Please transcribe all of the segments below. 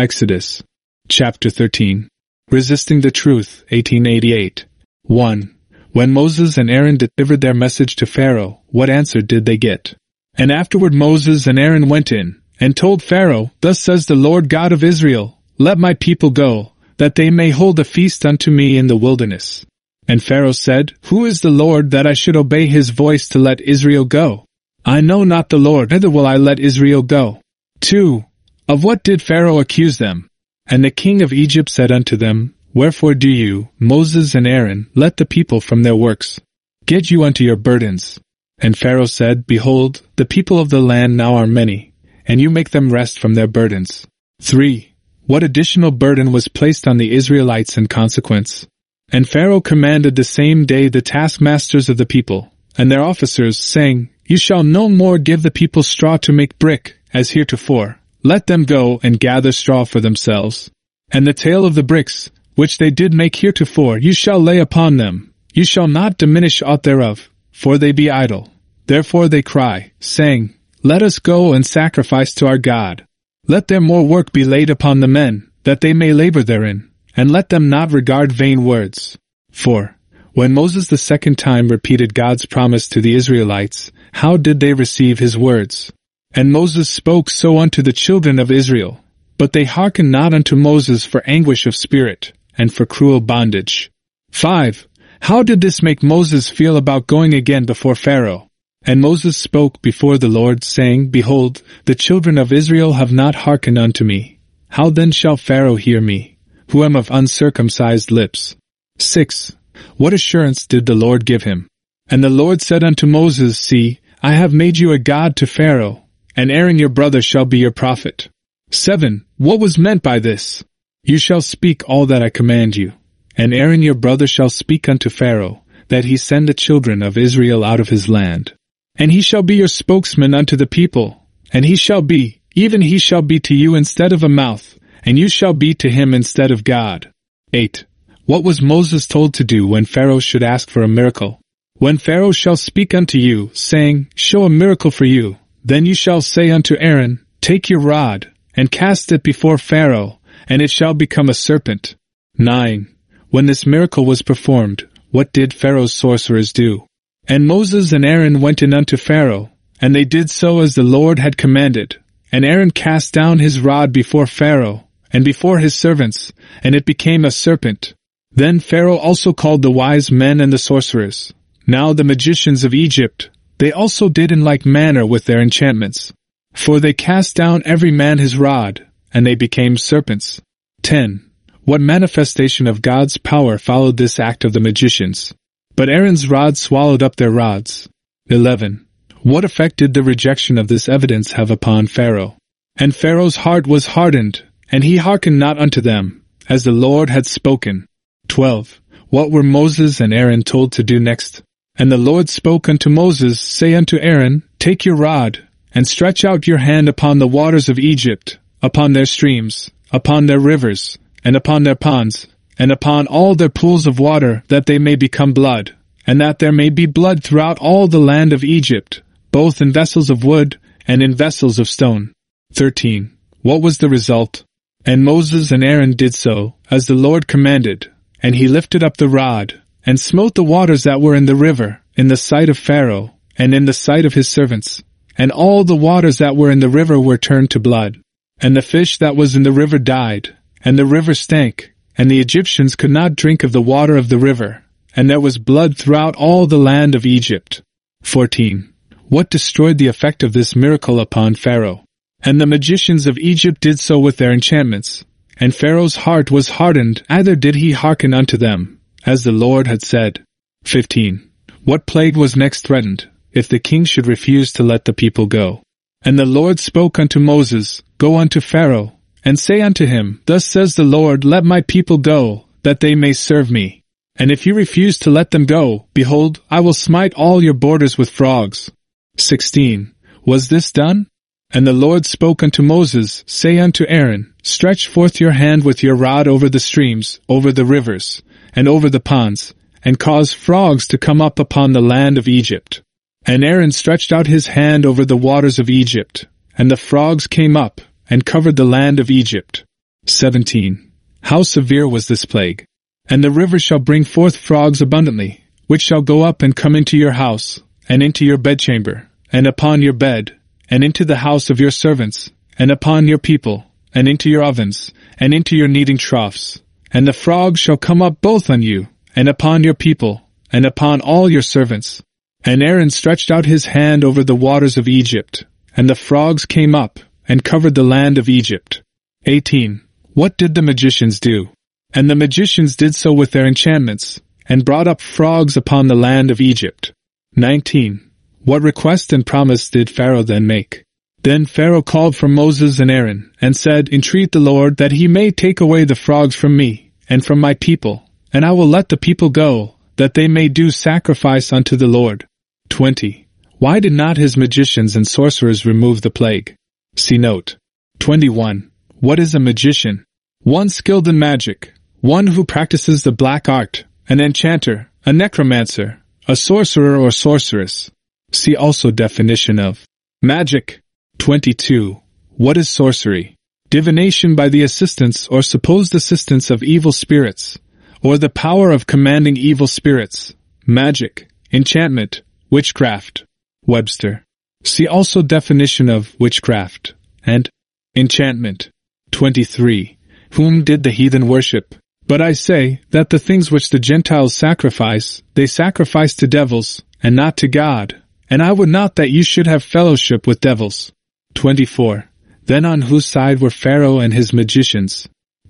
Exodus. Chapter 13. Resisting the Truth, 1888. 1. When Moses and Aaron delivered their message to Pharaoh, what answer did they get? And afterward Moses and Aaron went in, and told Pharaoh, Thus says the Lord God of Israel, Let my people go, that they may hold a feast unto me in the wilderness. And Pharaoh said, Who is the Lord that I should obey his voice to let Israel go? I know not the Lord, neither will I let Israel go. 2. Of what did Pharaoh accuse them? And the king of Egypt said unto them, Wherefore do you, Moses and Aaron, let the people from their works? Get you unto your burdens. And Pharaoh said, Behold, the people of the land now are many, and you make them rest from their burdens. 3. What additional burden was placed on the Israelites in consequence? And Pharaoh commanded the same day the taskmasters of the people, and their officers, saying, You shall no more give the people straw to make brick, as heretofore. Let them go and gather straw for themselves. And the tale of the bricks, which they did make heretofore, you shall lay upon them. You shall not diminish aught thereof, for they be idle. Therefore they cry, saying, Let us go and sacrifice to our God. Let their more work be laid upon the men, that they may labor therein, and let them not regard vain words. 4. When Moses the second time repeated God's promise to the Israelites, how did they receive his words? And Moses spoke so unto the children of Israel, but they hearkened not unto Moses for anguish of spirit, and for cruel bondage. 5. How did this make Moses feel about going again before Pharaoh? And Moses spoke before the Lord, saying, Behold, the children of Israel have not hearkened unto me. How then shall Pharaoh hear me, who am of uncircumcised lips? 6. What assurance did the Lord give him? And the Lord said unto Moses, See, I have made you a god to Pharaoh, and Aaron your brother shall be your prophet. 7. What was meant by this? You shall speak all that I command you, and Aaron your brother shall speak unto Pharaoh, that he send the children of Israel out of his land. And he shall be your spokesman unto the people, and he shall be, even he shall be to you instead of a mouth, and you shall be to him instead of God. 8. What was Moses told to do when Pharaoh should ask for a miracle? When Pharaoh shall speak unto you, saying, Show a miracle for you, then you shall say unto Aaron, Take your rod, and cast it before Pharaoh, and it shall become a serpent. 9. When this miracle was performed, what did Pharaoh's sorcerers do? And Moses and Aaron went in unto Pharaoh, and they did so as the Lord had commanded. And Aaron cast down his rod before Pharaoh, and before his servants, and it became a serpent. Then Pharaoh also called the wise men and the sorcerers. Now the magicians of Egypt, they also did in like manner with their enchantments. For they cast down every man his rod, and they became serpents. 10. What manifestation of God's power followed this act of the magicians? But Aaron's rod swallowed up their rods. 11. What effect did the rejection of this evidence have upon Pharaoh? And Pharaoh's heart was hardened, and he hearkened not unto them, as the Lord had spoken. 12. What were Moses and Aaron told to do next? And the Lord spoke unto Moses, Say unto Aaron, Take your rod, and stretch out your hand upon the waters of Egypt, upon their streams, upon their rivers, and upon their ponds, and upon all their pools of water, that they may become blood, and that there may be blood throughout all the land of Egypt, both in vessels of wood and in vessels of stone. 13. What was the result? And Moses and Aaron did so, as the Lord commanded, and he lifted up the rod, and smote the waters that were in the river, in the sight of Pharaoh, and in the sight of his servants. And all the waters that were in the river were turned to blood. And the fish that was in the river died, and the river stank, and the Egyptians could not drink of the water of the river, and there was blood throughout all the land of Egypt. 14. What destroyed the effect of this miracle upon Pharaoh? And the magicians of Egypt did so with their enchantments. And Pharaoh's heart was hardened, neither did he hearken unto them, as the Lord had said. 15. What plague was next threatened, if the king should refuse to let the people go? And the Lord spoke unto Moses, Go unto Pharaoh, and say unto him, Thus says the Lord, Let my people go, that they may serve me. And if you refuse to let them go, behold, I will smite all your borders with frogs. 16. Was this done? And the Lord spoke unto Moses, Say unto Aaron, Stretch forth your hand with your rod over the streams, over the rivers, and over the ponds, and cause frogs to come up upon the land of Egypt. And Aaron stretched out his hand over the waters of Egypt, and the frogs came up, and covered the land of Egypt. 17. How severe was this plague? And the river shall bring forth frogs abundantly, which shall go up and come into your house, and into your bedchamber, and upon your bed, and into the house of your servants, and upon your people, and into your ovens, and into your kneading troughs. And the frogs shall come up both on you, and upon your people, and upon all your servants. And Aaron stretched out his hand over the waters of Egypt, and the frogs came up, and covered the land of Egypt. 18. What did the magicians do? And the magicians did so with their enchantments, and brought up frogs upon the land of Egypt. 19. What request and promise did Pharaoh then make? Then Pharaoh called for Moses and Aaron, and said, Entreat the Lord that he may take away the frogs from me, and from my people, and I will let the people go, that they may do sacrifice unto the Lord. 20. Why did not his magicians and sorcerers remove the plague? See note. 21. What is a magician? One skilled in magic, one who practices the black art, an enchanter, a necromancer, a sorcerer or sorceress. See also definition of magic. 22. What is sorcery? Divination by the assistance or supposed assistance of evil spirits, or the power of commanding evil spirits. Magic, enchantment, witchcraft. Webster. See also definition of witchcraft and enchantment. 23. Whom did the heathen worship? But I say that the things which the Gentiles sacrifice, they sacrifice to devils, and not to God. And I would not that you should have fellowship with devils. 24. Then on whose side were Pharaoh and his magicians?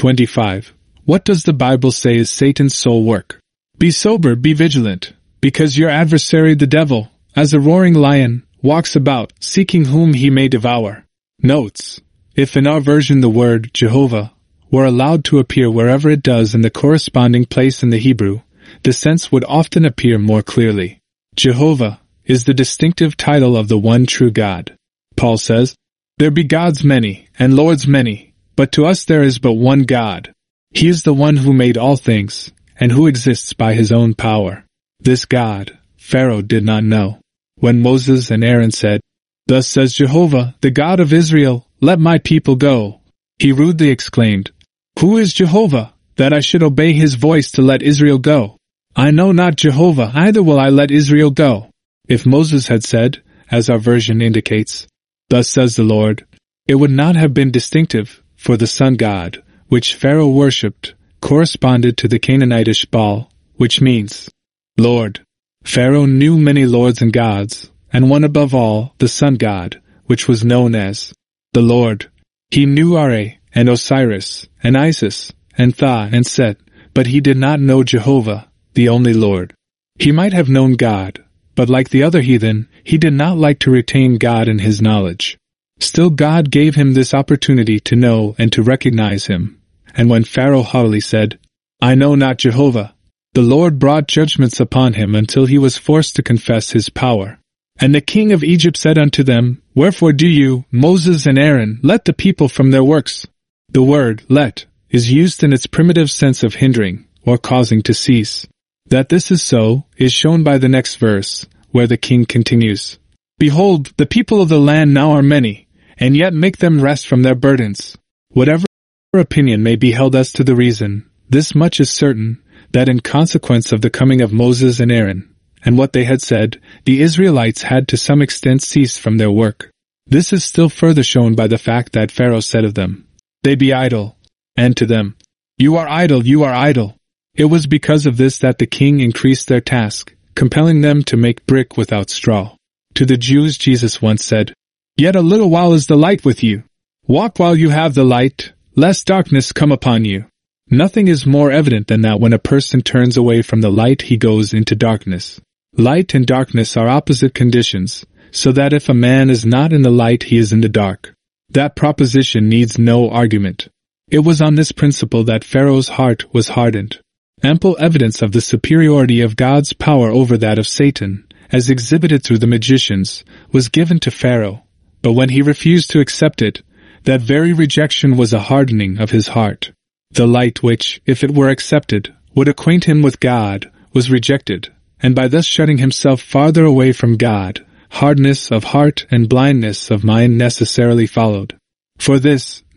25. What does the Bible say is Satan's sole work? Be sober, be vigilant, because your adversary the devil, as a roaring lion, walks about, seeking whom he may devour. Notes. If in our version the word Jehovah were allowed to appear wherever it does in the corresponding place in the Hebrew, the sense would often appear more clearly. Jehovah is the distinctive title of the one true God. Paul says, There be gods many, and lords many, but to us there is but one God. He is the one who made all things, and who exists by his own power. This God, Pharaoh did not know. When Moses and Aaron said, Thus says Jehovah, the God of Israel, let my people go, he rudely exclaimed, Who is Jehovah, that I should obey his voice to let Israel go? I know not Jehovah, either will I let Israel go. If Moses had said, as our version indicates, Thus says the Lord, it would not have been distinctive, for the sun god, which Pharaoh worshipped, corresponded to the Canaanitish Baal, which means Lord. Pharaoh knew many lords and gods, and one above all, the sun god, which was known as the Lord. He knew Ra, and Osiris, and Isis, and Tha, and Set, but he did not know Jehovah, the only Lord. He might have known God, but like the other heathen, he did not like to retain God in his knowledge. Still God gave him this opportunity to know and to recognize him. And when Pharaoh haughtily said, I know not Jehovah, the Lord brought judgments upon him until he was forced to confess his power. And the king of Egypt said unto them, Wherefore do you, Moses and Aaron, let the people from their works? The word let is used in its primitive sense of hindering or causing to cease. That this is so is shown by the next verse, where the king continues, Behold, the people of the land now are many, and yet make them rest from their burdens. Whatever opinion may be held as to the reason, this much is certain, that in consequence of the coming of Moses and Aaron, and what they had said, the Israelites had to some extent ceased from their work. This is still further shown by the fact that Pharaoh said of them, They be idle, and to them, You are idle, you are idle. It was because of this that the king increased their task, compelling them to make brick without straw. To the Jews Jesus once said, Yet a little while is the light with you. Walk while you have the light, lest darkness come upon you. Nothing is more evident than that when a person turns away from the light he goes into darkness. Light and darkness are opposite conditions, so that if a man is not in the light he is in the dark. That proposition needs no argument. It was on this principle that Pharaoh's heart was hardened. Ample evidence of the superiority of God's power over that of Satan, as exhibited through the magicians, was given to Pharaoh, but when he refused to accept it, that very rejection was a hardening of his heart. The light which, if it were accepted, would acquaint him with God, was rejected, and by thus shutting himself farther away from God, hardness of heart and blindness of mind necessarily followed. For this,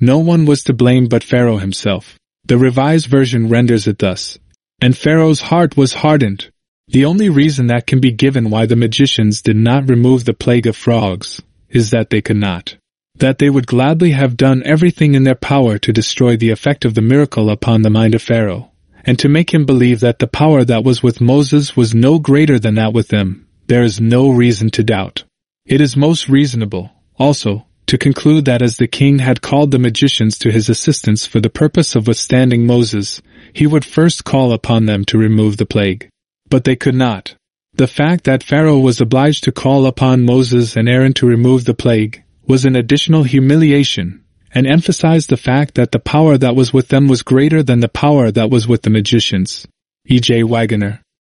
No one was to blame but Pharaoh himself. The Revised Version renders it thus: "And Pharaoh's heart was hardened." The only reason that can be given why the magicians did not remove the plague of frogs is that they could not. That they would gladly have done everything in their power to destroy the effect of the miracle upon the mind of Pharaoh, and to make him believe that the power that was with Moses was no greater than that with them, there is no reason to doubt. It is most reasonable, also, to conclude that as the king had called the magicians to his assistance for the purpose of withstanding Moses, he would first call upon them to remove the plague. But they could not. The fact that Pharaoh was obliged to call upon Moses and Aaron to remove the plague was an additional humiliation, and emphasized the fact that the power that was with them was greater than the power that was with the magicians. E. J. Wagoner.